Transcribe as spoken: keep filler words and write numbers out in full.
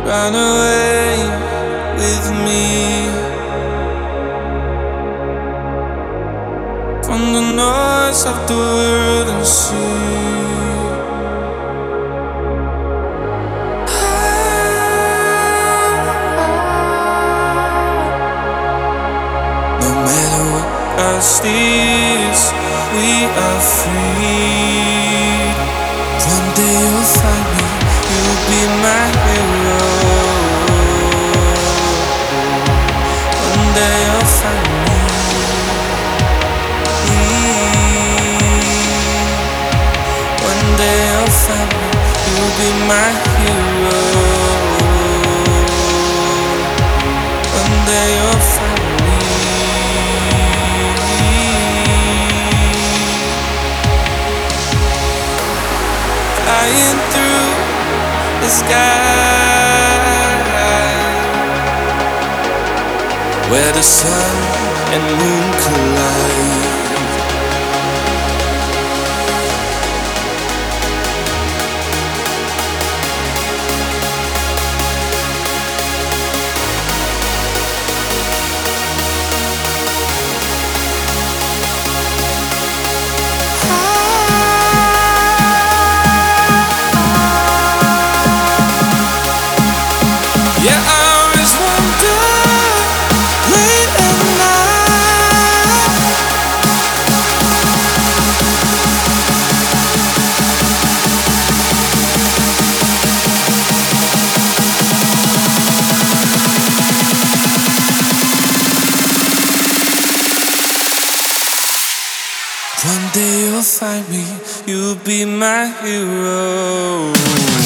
run away with me from the noise of the world and sea. No matter what past is, we are free. One day you'll find me, you'll be my hero. One day you'll find me. One day you'll find me, you'll be my hero. One day you'll find me. Flying through the sky, where the sun and moon collide. Yeah, I always wonder, late at night, one day you'll find me, you'll be my hero.